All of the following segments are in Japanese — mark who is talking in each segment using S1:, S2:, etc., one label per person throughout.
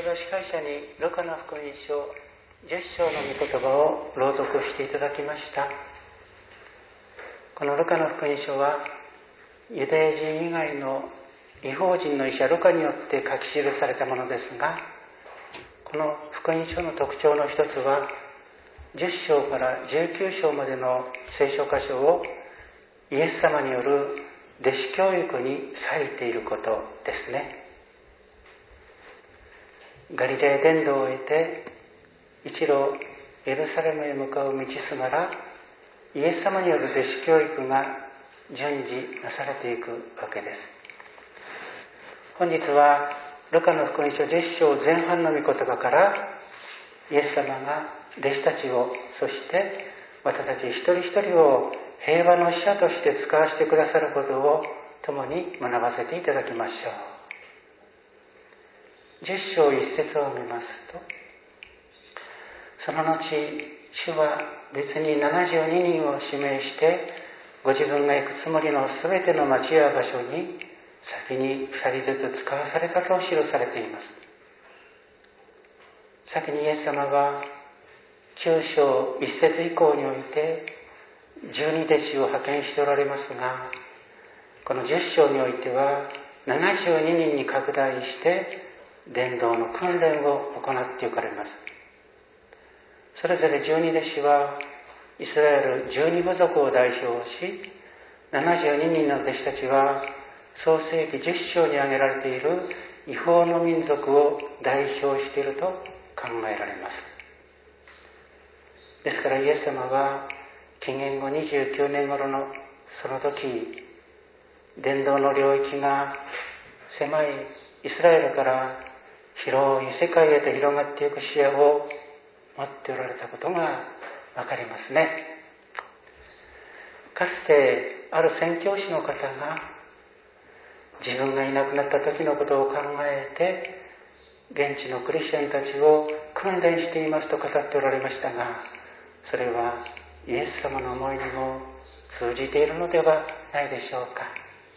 S1: は司会者にルカの福音書10章の御言葉を朗読していただきました。このルカの福音書はユダヤ人以外の異邦人の医者ルカによって書き記されたものですが、この福音書の特徴の一つは10章から19章までの聖書箇所をイエス様による弟子教育に割いていることですね。ガリラヤ伝道を得て一路エルサレムへ向かう道すがらイエス様による弟子教育が順次なされていくわけです。本日はルカの福音書10章前半の御言葉からイエス様が弟子たちを、そして私たち一人一人を平和の使者として使わせてくださることを共に学ばせていただきましょう。10章1節を見ますと、その後主は別に72人を指名してご自分が行くつもりのすべての町や場所に先に2人ずつ使わされたと記されています。先にイエス様は9章1節以降において12弟子を派遣しておられますが、この10章においては72人に拡大して伝道の訓練を行っておかれます。それぞれ12弟子はイスラエル12部族を代表し、72人の弟子たちは創世記10章に挙げられている異邦の民族を代表していると考えられます。ですからイエス様は紀元後29年頃のその時、伝道の領域が狭いイスラエルから広い世界へと広がっていく視野を持っておられたことがわかりますね。かつてある宣教師の方が自分がいなくなった時のことを考えて現地のクリスチャンたちを訓練していますと語っておられましたが、それはイエス様の思いにも通じているのではないでしょうか。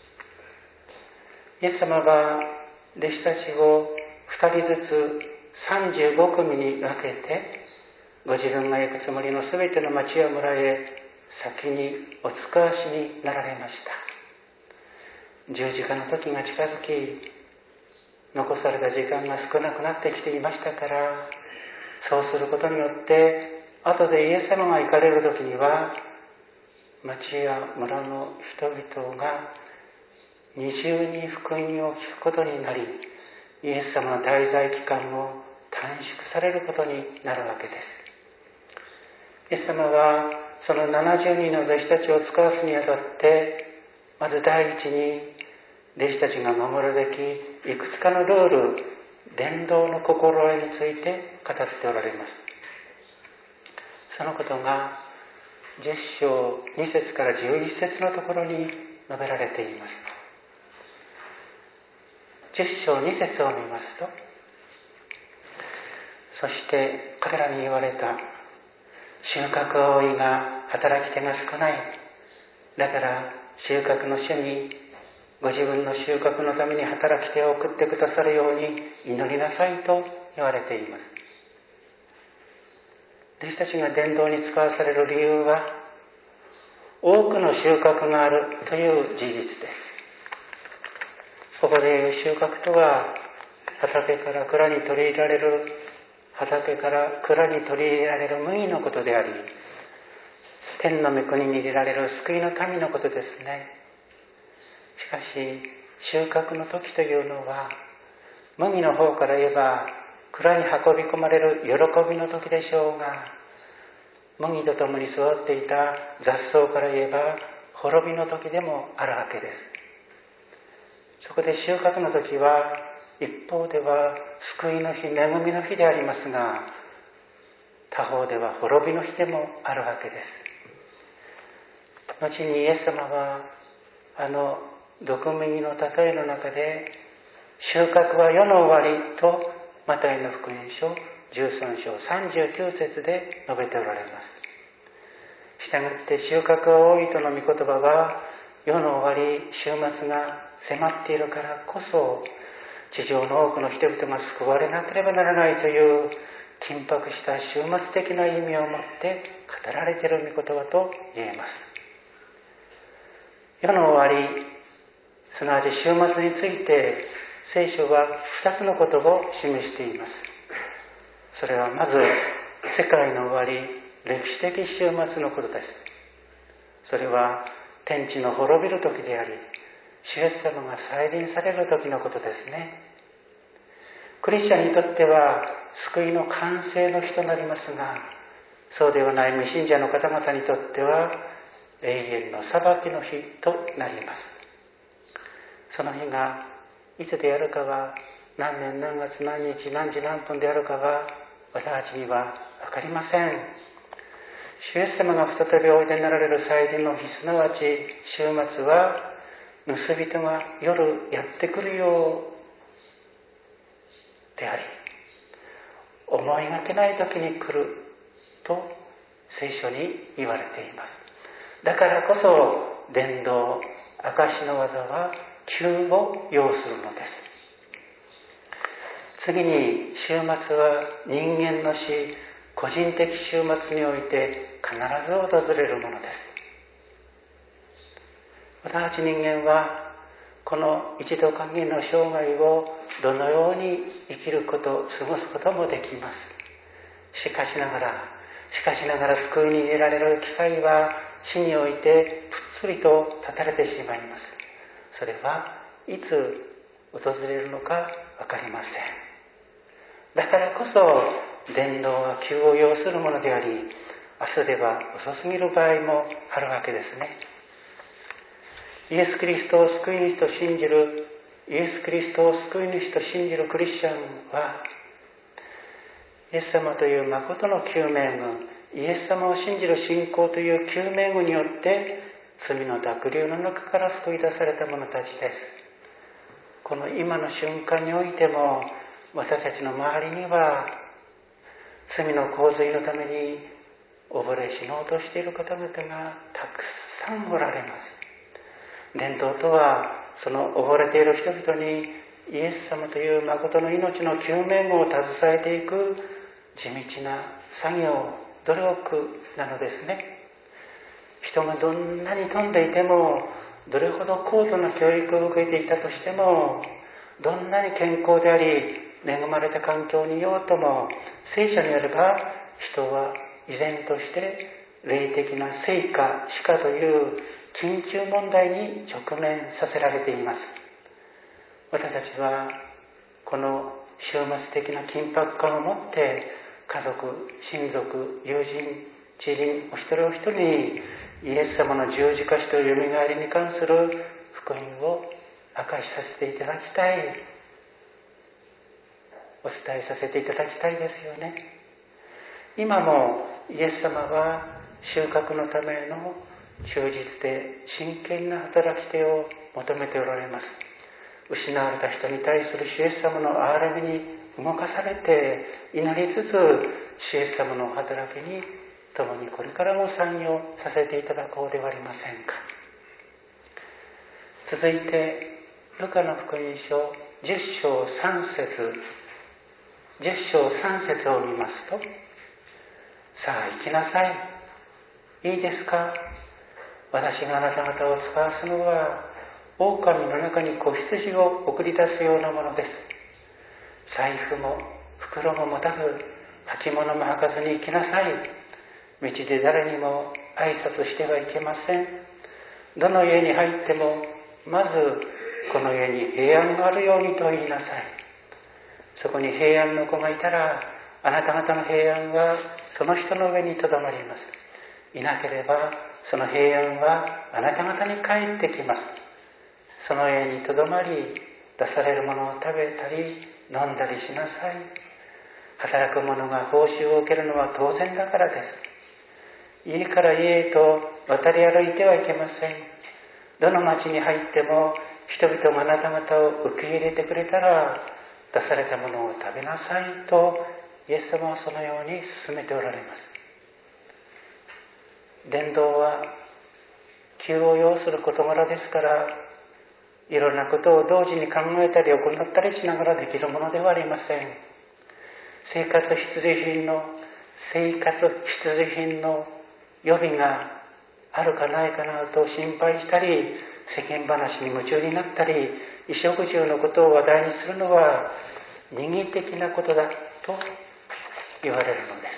S1: イエス様は弟子たちを2人ずつ35組に分けてご自分が行くつもりのすべての町や村へ先にお使わしになられました。十字架の時が近づき、残された時間が少なくなってきていましたから、そうすることによって後でイエス様が行かれる時には町や村の人々が二重に福音を聞くことになり、イエス様の滞在期間も短縮されることになるわけです。イエス様はその70人の弟子たちを使わすにあたって、まず第一に弟子たちが守るべきいくつかのルール、伝道の心得について語っておられます。そのことが10章2節から11節のところに述べられています。10章2節を見ますと、そして彼らに言われた。収穫は多いが働き手が少ない。だから収穫の主にご自分の収穫のために働き手を送ってくださるように祈りなさいと言われています。弟子たちが伝道に使わされる理由は、多くの収穫があるという事実です。ここでいう収穫とは、畑から蔵に取り入れられる麦のことであり、天の御国に入れられる救いの民のことですね。しかし収穫の時というのは、麦の方から言えば蔵に運び込まれる喜びの時でしょうが、麦と共に育っていた雑草から言えば滅びの時でもあるわけです。そこで収穫の時は一方では救いの日、恵みの日でありますが、他方では滅びの日でもあるわけです。後にイエス様は毒麦の例えの中で、収穫は世の終わりとマタイの福音書13章39節で述べておられます。したがって収穫は多いとの御言葉は、世の終わり、終末が迫っているからこそ、 地上の多くの人々が救われなければならないという緊迫した終末的な意味を持って語られている御言葉と言えます。世の終わり、すなわち終末について聖書は2つのことを示しています。それはまず世界の終わり、歴史的終末のことです。それは天地の滅びる時であり、主イエス様が再臨される時のことですね。クリスチャンにとっては救いの完成の日となりますが、そうではない未信者の方々にとっては永遠の裁きの日となります。その日がいつであるかは、何年何月何日何時何分であるかは私たちには分かりません。主イエス様が再びおいでになられる再臨の日、すなわち終末は、盗人が夜やってくるようであり、思いがけない時に来ると聖書に言われています。だからこそ伝道、証の技は急を要するのです。次に、終末は人間の死、個人的終末において必ず訪れるものです。私たち人間はこの一度限りの生涯をどのように生きること、過ごすこともできます。しかしながら救いに得られる機会は死においてぷっつりと断たれてしまいます。それはいつ訪れるのか分かりません。だからこそ伝道は急を要するものであり、明日では遅すぎる場合もあるわけですね。イエス・キリストを救い主と信じるクリスチャンは、イエス様という誠の救命具、イエス様を信じる信仰という救命具によって罪の濁流の中から救い出された者たちです。この今の瞬間においても、私たちの周りには罪の洪水のために溺れ死のうとしている方々がたくさんおられます。伝道とは、その溺れている人々にイエス様という誠の命の救命具を携えていく地道な作業、努力なのですね。人がどんなに富んでいても、どれほど高度な教育を受けていたとしても、どんなに健康であり恵まれた環境にいようとも、聖書によれば人は依然として霊的な生か死かという緊急問題に直面させられています。私たちはこの終末的な緊迫感を持って、家族、親族、友人、知人お一人お一人にイエス様の十字架死とよみがえりに関する福音を明かしさせていただきたい、お伝えさせていただきたいですよね。今もイエス様は収穫のための忠実で真剣な働き手を求めておられます。失われた人に対する主イエス様の憐れみに動かされて祈りつつ、主イエス様の働きに共にこれからも参与させていただこうではありませんか。続いてルカの福音書10章3節を見ますと、さあ行きなさい、いいですか、私があなた方を使わすのは狼の中に子羊を送り出すようなものです。財布も袋も持たず、履物も履かずに行きなさい。道で誰にも挨拶してはいけません。どの家に入ってもまずこの家に平安があるようにと言いなさい。そこに平安の子がいたら、あなた方の平安はその人の上にとどまります。いなければその平安はあなた方に返ってきます。その家にとどまり、出されるものを食べたり飲んだりしなさい。働く者が報酬を受けるのは当然だからです。家から家へと渡り歩いてはいけません。どの町に入っても人々があなた方を受け入れてくれたら、出されたものを食べなさいとイエス様はそのように進めておられます。伝道は急を要する事柄ですから、 いろんなことを同時に考えたり行ったりしながらできるものではありません。生活必需品の予備があるかないかなと心配したり、世間話に夢中になったり、衣食住のことを話題にするのは任意的なことだと言われるのです。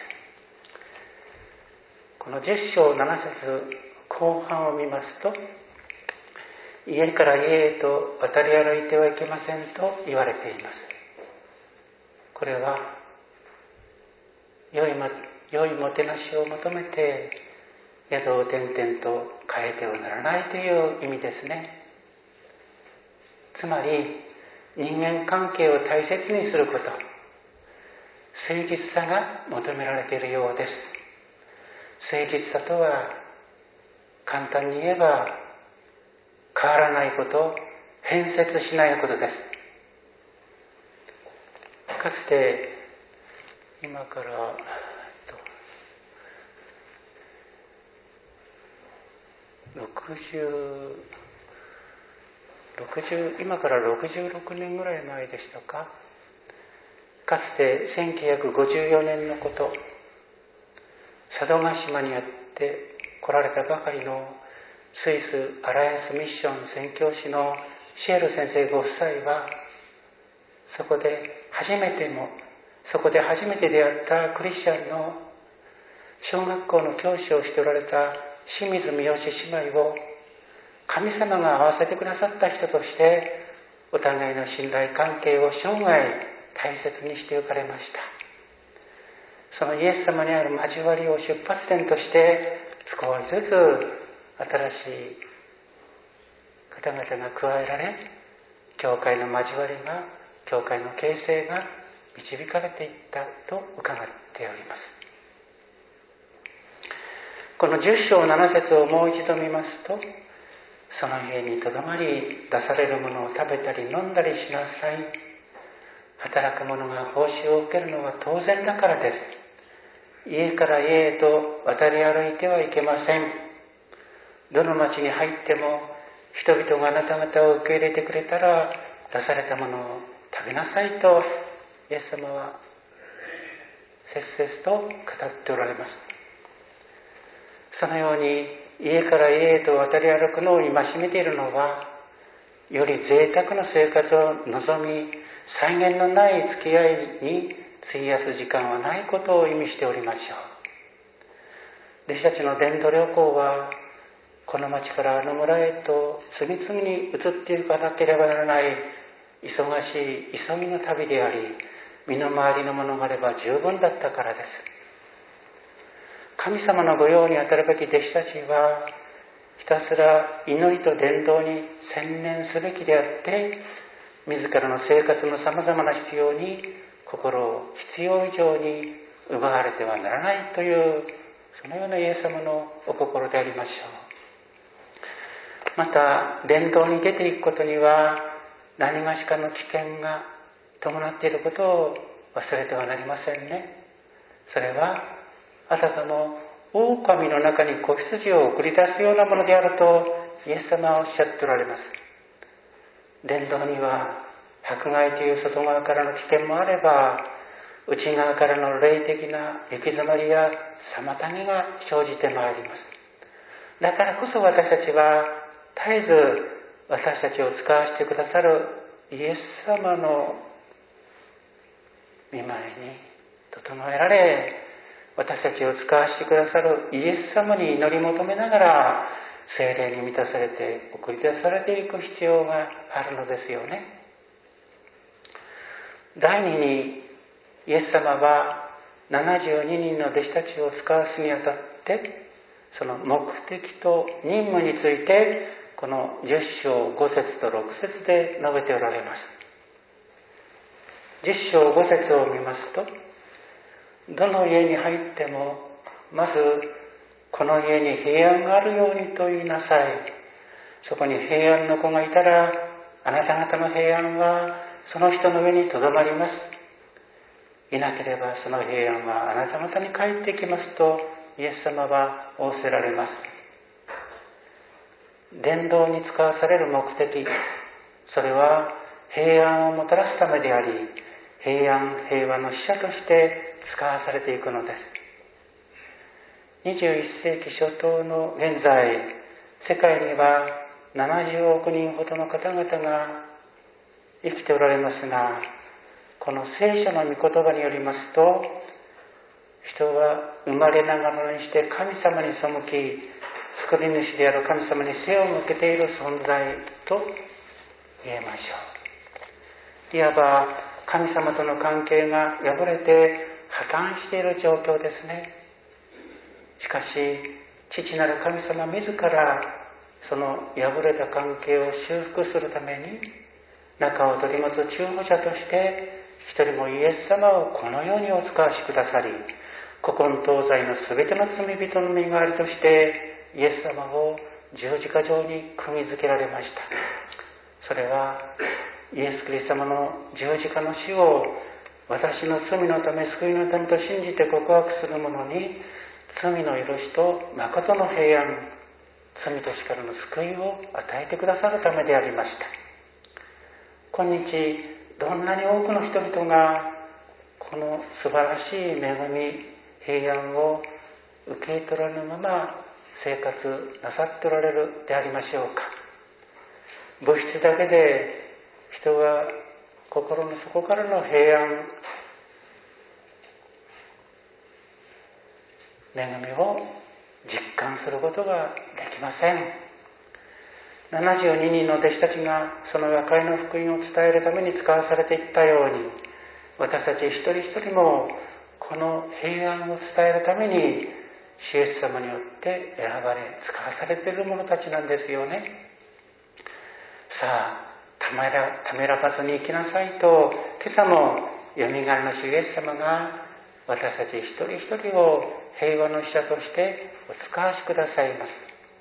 S1: この10章7節後半を見ますと、家から家へと渡り歩いてはいけませんと言われています。これは良いもてなしを求めて宿を転々と変えてはならないという意味ですね。つまり人間関係を大切にすること、誠実さが求められているようです。誠実さとは簡単に言えば変わらないこと、変節しないことです。かつて今から今から66年ぐらい前でしたか。かつて1954年のこと、佐渡島にやって来られたばかりのスイスアライアンスミッション宣教師のシエル先生ご夫妻は、そこで初めて出会ったクリスチャンの小学校の教師をしておられた清水三好姉妹を神様が合わせてくださった人として、お互いの信頼関係を生涯大切にしてゆかれました。そのイエス様にある交わりを出発点として、少しずつ新しい方々が加えられ、教会の交わりが、教会の形成が導かれていったと伺っております。この10章7節をもう一度見ますと、その家にとどまり、出されるものを食べたり飲んだりしなさい。働く者が報酬を受けるのは当然だからです。家から家へと渡り歩いてはいけません。どの町に入っても、人々があなた方を受け入れてくれたら、出されたものを食べなさいと、イエス様は切々と語っておられます。そのように家から家へと渡り歩くのを戒めているのは、より贅沢な生活を望み、際限のない付き合いに費やす時間はないことを意味しておりましょう。弟子たちの伝道旅行は、この町からあの村へと次々に移っていかなければならない忙しい急ぎの旅であり、身の回りのものがあれば十分だったからです。神様の御用にあたるべき弟子たちは、ひたすら祈りと伝道に専念すべきであって、自らの生活のさまざまな必要に心を必要以上に奪われてはならないという、そのようなイエス様のお心でありましょう。また伝道に出ていくことには、何がしかの危険が伴っていることを忘れてはなりませんね。それはあたかも狼の中に子羊を送り出すようなものであるとイエス様はおっしゃっておられます。伝道には迫害という外側からの危険もあれば、内側からの霊的な行き詰まりや妨げが生じてまいります。だからこそ私たちは絶えず私たちを使わせてくださるイエス様の御前に整えられ、私たちを使わせてくださるイエス様に祈り求めながら、聖霊に満たされて送り出されていく必要があるのですよね。第二に、イエス様は72人の弟子たちを使わすにあたって、その目的と任務について、この10章5節と6節で述べておられます。10章5節を見ますと、どの家に入っても、まずこの家に平安があるようにと言いなさい。そこに平安の子がいたら、あなた方の平安はその人の上にとどまります。いなければその平安はあなた方に帰ってきますとイエス様は仰せられます。伝道に使わされる目的、 それは平安をもたらすためであり、平安平和の使者として使わされていくのです。21世紀初頭の現在、世界には70億人ほどの方々が生きておられますが、この聖書の御言葉によりますと、人は生まれながらにして神様に背き、救い主である神様に背を向けている存在と言えましょう。いわば神様との関係が破れて破綻している状況ですね。しかし父なる神様自らその破れた関係を修復するために中を取り持つ中保者として一人もイエス様をこのようにお使わしくださり、古今東西のすべての罪人の身代わりとしてイエス様を十字架上に組み付けられました。それはイエス・キリスト様の十字架の死を私の罪のため救いのためと信じて告白する者に罪の許しと誠の平安、罪と死からの救いを与えてくださるためでありました。今日どんなに多くの人々がこの素晴らしい恵み、平安を受け取らぬまま生活なさっておられるでありましょうか。物質だけで人が心の底からの平安、恵みを実感することができません。72人の弟子たちがその和解の福音を伝えるために使わされていったように、私たち一人一人もこの平安を伝えるために主イエス様によって選ばれ使わされている者たちなんですよね。さあ、ためらわずに生きなさいと、今朝もよみがえりの主イエス様が私たち一人一人を平和の使者としてお使わしくださいます。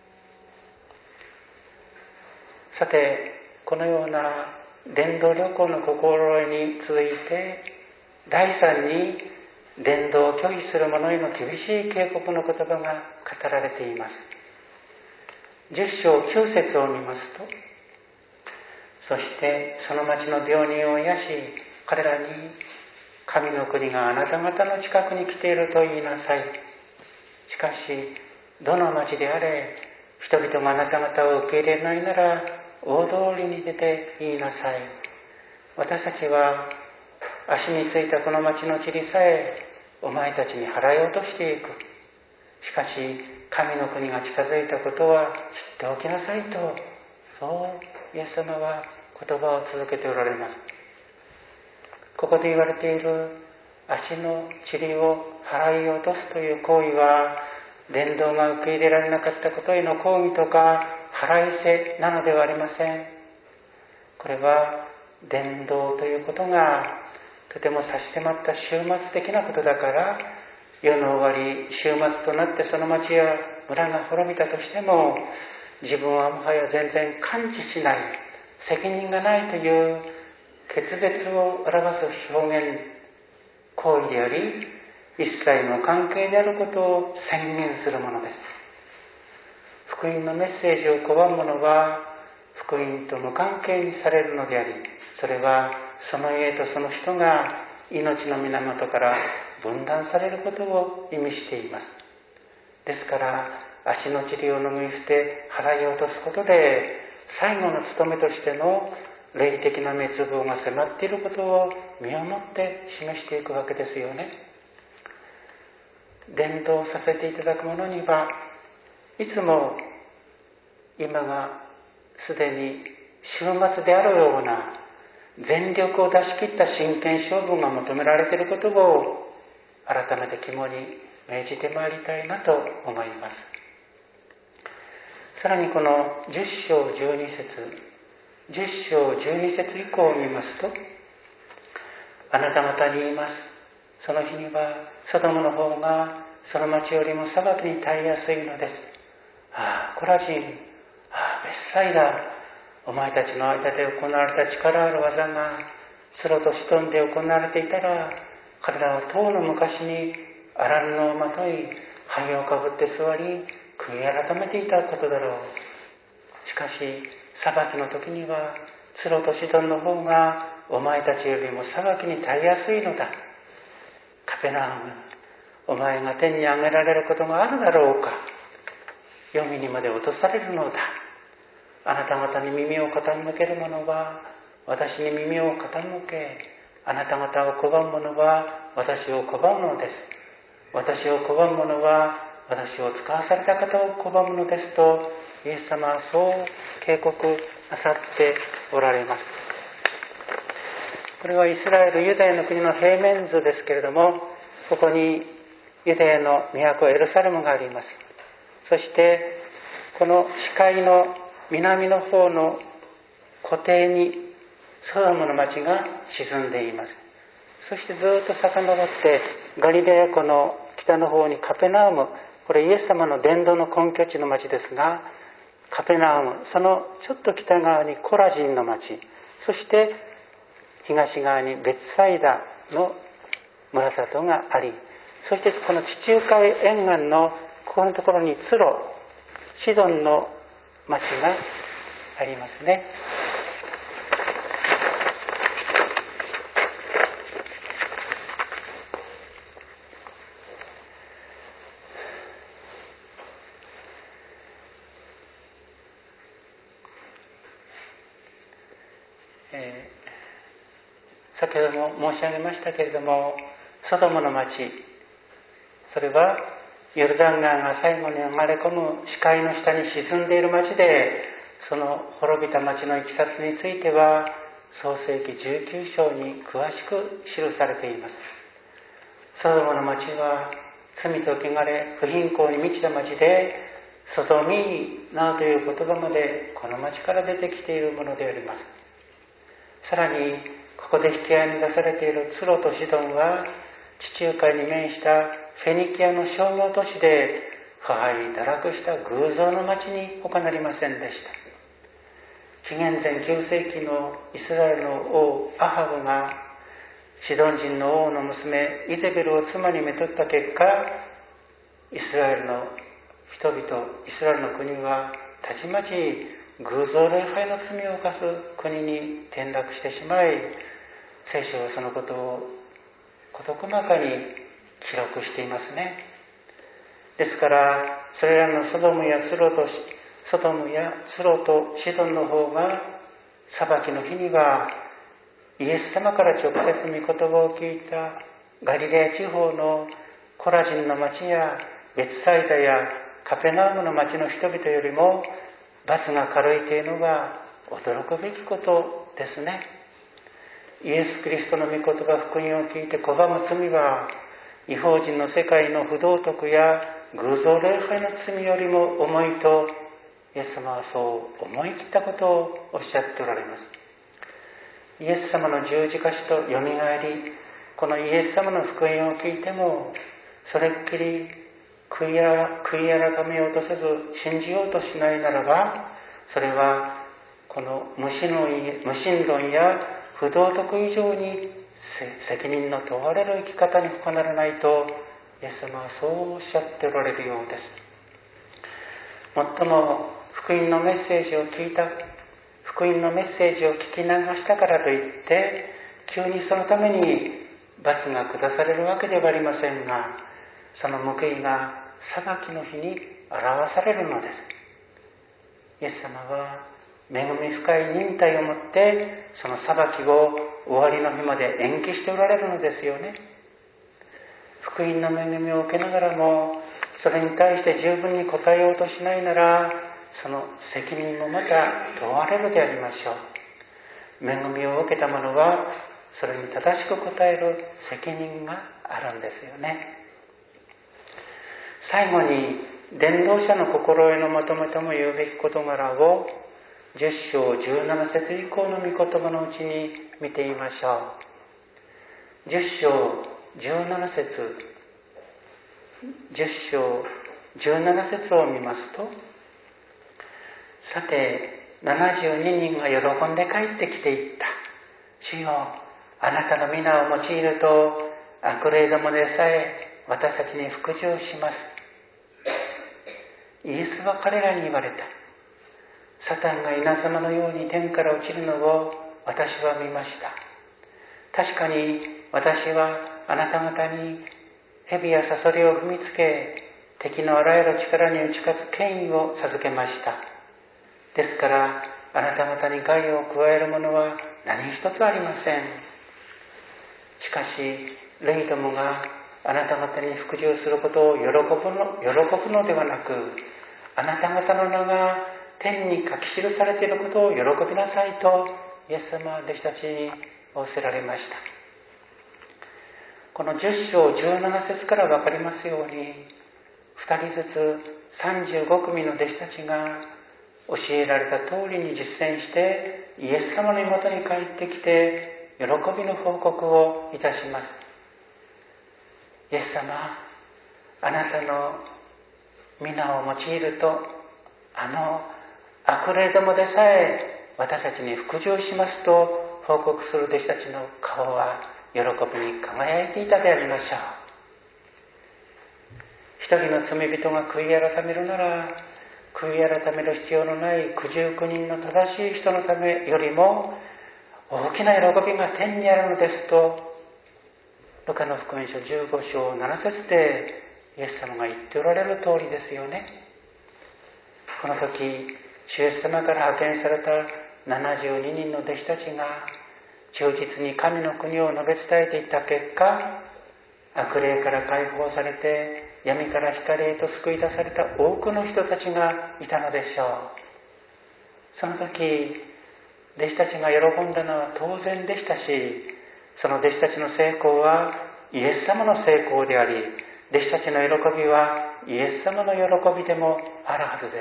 S1: さて、このような伝道旅行の心得に続いて、第3に伝道を拒否する者への厳しい警告の言葉が語られています。10章9節を見ますと、そしてその町の病人を癒し、彼らに神の国があなた方の近くに来ていると言いなさい。しかしどの町であれ、人々があなた方を受け入れないなら大通りに出て言いなさい。私たちは足についたこの町の塵さえお前たちに払い落としていく。しかし神の国が近づいたことは知っておきなさいと、そうイエス様は言葉を続けておられます。ここで言われている足の塵を払い落とすという行為は、伝道が受け入れられなかったことへの抗議とか腹いせなのではありません。これは伝道ということがとても差し迫った終末的なことだから、世の終わり終末となってその町や村が滅びたとしても、自分はもはや全然感知しない、責任がないという決別を表す表現行為であり、一切の関係であることを宣言するものです。福音のメッセージを拒む者は福音と無関係にされるのであり、それはその家とその人が命の源から分断されることを意味しています。ですから足の塵を拭い捨て払い落とすことで、最後の務めとしての霊的な滅亡が迫っていることを身をもって示していくわけですよね。伝道させていただく者にはいつも今がすでに終末であるような全力を出し切った真剣勝負が求められていることを改めて肝に銘じてまいりたいなと思います。さらにこの10章12節以降を見ますと、あなた方に言います。その日にはソドムの方がその町よりも裁きに耐えやすいのです。コラジン、ベッサイダ、お前たちの間で行われた力ある技がスロとシトンで行われていたら、彼らはとうの昔にアランのをまとい、灰をかぶって座り、悔い改めていたことだろう。しかし裁きの時にはツロとシドンの方がお前たちよりも裁きに耐えやすいのだ。カペナウム、お前が天に上げられることがあるだろうか。黄泉にまで落とされるのだ。あなた方に耳を傾ける者は私に耳を傾け、あなた方を拒む者は私を拒むのです。私を拒む者は私を使わされた方を拒むのですと、イエス様はそう警告なさっておられます。これはイスラエルユダヤの国の平面図ですけれども、ここにユダヤの都エルサレムがあります。そしてこの視界の南の方の湖底にソドムの町が沈んでいます。そしてずっと遡ってガリレヤ湖の北の方にカペナウム、これイエス様の伝道の根拠地の町ですが、カペナウム、そのちょっと北側にコラジンの町、そして東側にベツサイダの村里があり、そしてこの地中海沿岸のここのところにツロ、シドンの町がありますね。先ほども申し上げましたけれども、ソドムの町、それはヨルダン川が最後に流れ込む視界の下に沈んでいる町で、その滅びた町のいきさつについては創世記19章に詳しく記されています。ソドムの町は罪と汚れ不貧困に満ちた町で、ソドミーナという言葉までこの町から出てきているものであります。さらにここで引き合いに出されているツロとシドンは地中海に面したフェニキアの商業都市で腐敗堕落した偶像の町に他なりませんでした。紀元前9世紀のイスラエルの王アハブがシドン人の王の娘イゼベルを妻にめとった結果、イスラエルの人々、イスラエルの国はたちまち偶像礼拝の罪を犯す国に転落してしまい、聖書はそのことを事細かに記録していますね。ですからそれらのソドムやツロとシドンの方が裁きの日にはイエス様から直接御言葉を聞いたガリレア地方のコラジンの町やベツサイダやカペナウムの町の人々よりも罰が軽いというのが驚くべきことですね。イエス・キリストの御言葉福音を聞いて拒む罪は異邦人の世界の不道徳や偶像礼拝の罪よりも重いとイエス様はそう思い切ったことをおっしゃっておられます。イエス様の十字架死とよみがえり、このイエス様の福音を聞いてもそれっきり悔い改めようとせず信じようとしないならば、それはこの無神論や不道徳以上に責任の問われる生き方に他ならないとイエス様はそうおっしゃっておられるようです。もっとも福音のメッセージを聞き流したからといって急にそのために罰が下されるわけではありませんが、その報いが裁きの日に表されるのです。イエス様は恵み深い忍耐をもってその裁きを終わりの日まで延期しておられるのですよね。福音の恵みを受けながらもそれに対して十分に応えようとしないなら、その責任もまた問われるでありましょう。恵みを受けた者はそれに正しく応える責任があるんですよね。最後に伝道者の心得のまとめとも言うべき事柄を10章17節以降の御言葉のうちに見てみましょう。10章17節を見ますと、さて72人が喜んで帰ってきていった。主よ、あなたの皆を用いると悪霊どもでさえ私たちに服従します。イエスは彼らに言われた。 サタンが稲妻のように天から落ちるのを私は見ました。確かに私はあなた方に蛇やサソリを踏みつけ、敵のあらゆる力に打ち勝つ権威を授けました。ですからあなた方に害を加えるものは何一つありません。しかし霊どもがあなた方に服従することを喜ぶのではなく、あなた方の名が天に書き記されていることを喜びなさいとイエス様は弟子たちに仰せられました。この10章17節から分かりますように、2人ずつ35組の弟子たちが教えられた通りに実践してイエス様の元に帰ってきて喜びの報告をいたします。イエス様、あなたの皆を用いると悪霊どもでさえ私たちに服従しますと報告する弟子たちの顔は喜びに輝いていたでありましょう。一人の罪人が悔い改めるなら、悔い改める必要のない99人の正しい人のためよりも大きな喜びが天にあるのですと、ルカの福音書15章7節でイエス様が言っておられる通りですよね。この時、主イエス様から派遣された72人の弟子たちが忠実に神の国を述べ伝えていった結果、悪霊から解放されて闇から光へと救い出された多くの人たちがいたのでしょう。その時、弟子たちが喜んだのは当然でしたし、その弟子たちの成功はイエス様の成功であり、弟子たちの喜びはイエス様の喜びでもあるはずです。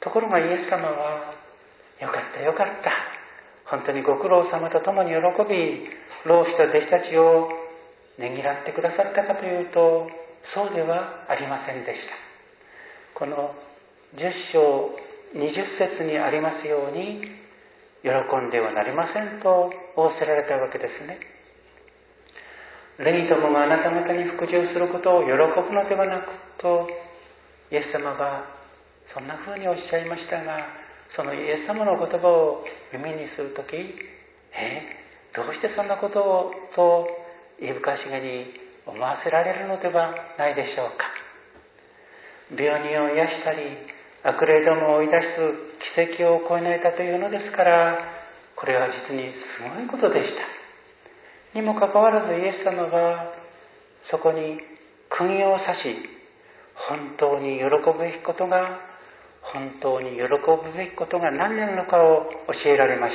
S1: ところがイエス様は、よかったよかった、本当にご苦労様と共に喜び、労した弟子たちをねぎらってくださったかというと、そうではありませんでした。この10章20節にありますように、喜んではなりませんと仰せられたわけですね。霊どもがあなた方に服従することを喜ぶのではなくと、イエス様がそんな風におっしゃいましたが、そのイエス様の言葉を耳にするとき、どうしてそんなことをといぶかしげに思わせられるのではないでしょうか。病人を癒したり、悪霊どもを追い出す奇跡を行えたというのですから、これは実にすごいことでした。にもかかわらずイエス様はそこに釘を刺し、本当に喜ぶべきことが何なのかを教えられました。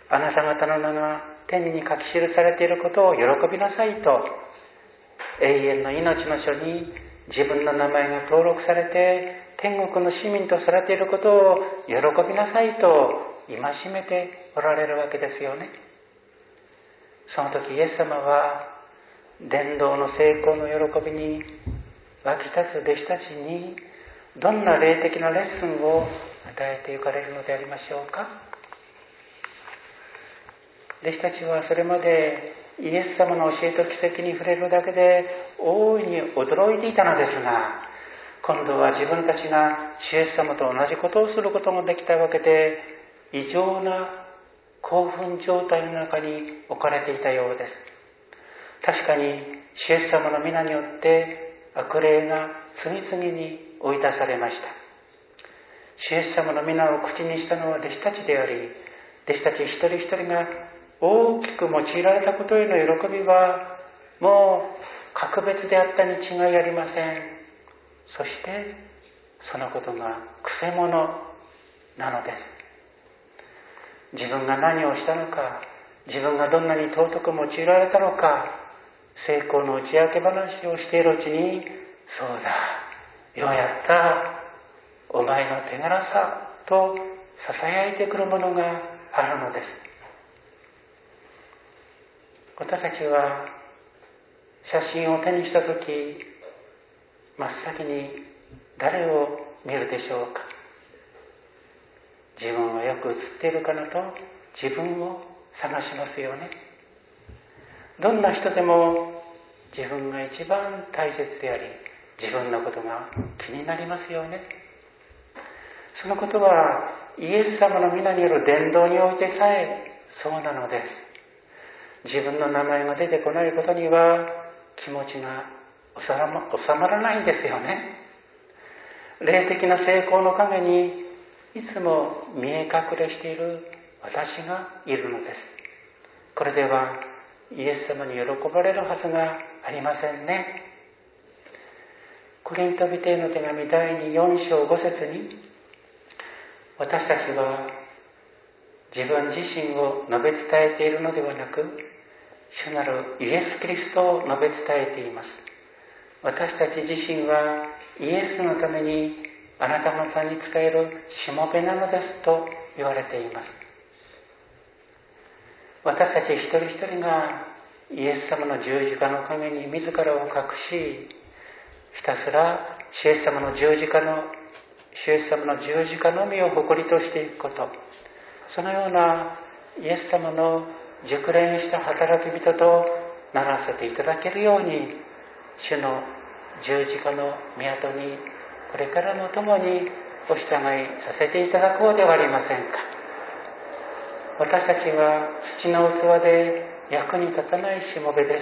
S1: あなた方の名が天に書き記されていることを喜びなさいと、永遠の命の書に自分の名前が登録されて天国の市民とされていることを喜びなさいと戒めておられるわけですよね。その時イエス様は伝道の成功の喜びに沸き立つ弟子たちにどんな霊的なレッスンを与えていかれるのでありましょうか。弟子たちはそれまでイエス様の教えと奇跡に触れるだけで大いに驚いていたのですが、今度は自分たちが主イエス様と同じことをすることができたわけで、異常な興奮状態の中に置かれていたようです。確かに主イエス様の皆によって悪霊が次々に追い出されました。主イエス様の皆を口にしたのは弟子たちであり、弟子たち一人一人が大きく用いられたことへの喜びはもう格別であったに違いありません。そしてそのことがくせ者なのです。自分が何をしたのか、自分がどんなに尊く用いられたのか、成功の打ち明け話をしているうちに、そうだ、ようやった、お前の手柄さと囁いてくるものがあるのです。私たちは写真を手にしたとき、真っ先に誰を見るでしょうか。自分はよく写っているかなと自分を探しますよね。どんな人でも自分が一番大切であり、自分のことが気になりますよね。 そのことはイエス様の皆による伝道においてさえそうなのです。自分の名前が出てこないことには気持ちが収まらないんですよね。霊的な成功の陰にいつも見え隠れしている私がいるのです。これではイエス様に喜ばれるはずがありませんね。コリント人への手紙第4章5節に、私たちは自分自身を述べ伝えているのではなく、主なるイエス・キリストを述べ伝えています。私たち自身はイエスのためにあなた方に仕えるしもべなのですと言われています。私たち一人一人がイエス様の十字架の陰に自らを隠し、ひたすら主イエス様の十字架のみを誇りとしていくこと、そのようなイエス様の熟練した働き人とならせていただけるように、主の十字架の港にこれからも共にお従いさせていただこうではありませんか。私たちは土の器で役に立たないしもべです。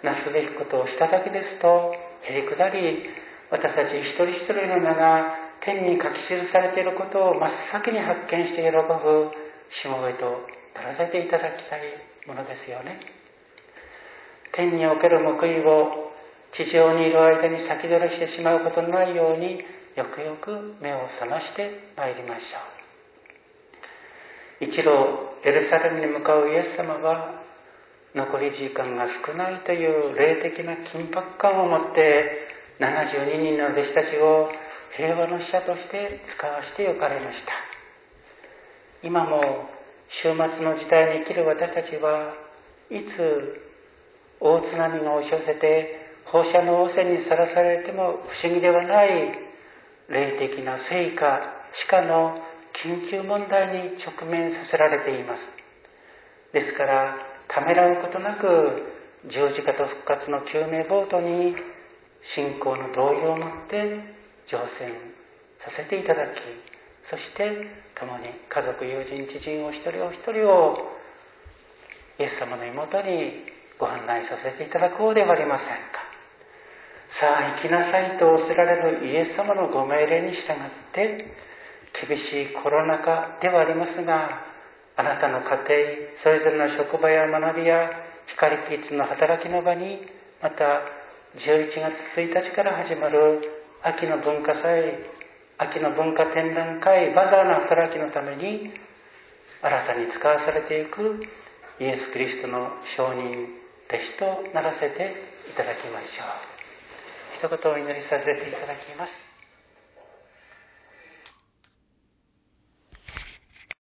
S1: なすべきことをしただけですとへりくだり、私たち一人一人の名が天に書き記されていることを真っ先に発見して喜ぶしもべとならせていただきたいものですよね。天における報いを地上にいる間に先取りしてしまうことのないように、よくよく目を覚ましてまいりましょう。一路エルサレムに向かうイエス様は、残り時間が少ないという霊的な緊迫感を持って72人の弟子たちを平和の使者として使わしてゆかれました。今も終末の時代に生きる私たちは、いつ大津波が押し寄せて放射能汚染にさらされても不思議ではない霊的な生化死化の緊急問題に直面させられています。ですからためらうことなく、十字架と復活の救命ボートに信仰の動揺を持って乗船させていただき、そして共に家族、友人、知人を一人お一人をイエス様の妹にご案内させていただこうではありませんか。さあ行きなさいと仰せられるイエス様のご命令に従って、厳しいコロナ禍ではありますが、あなたの家庭、それぞれの職場や学びや光キッズの働きの場に、また11月1日から始まる秋の文化展覧会バザーの働きのために新たに使わされていくイエス・キリストの証人弟子とならせていただきましょう。一言お祈りさせていただきます。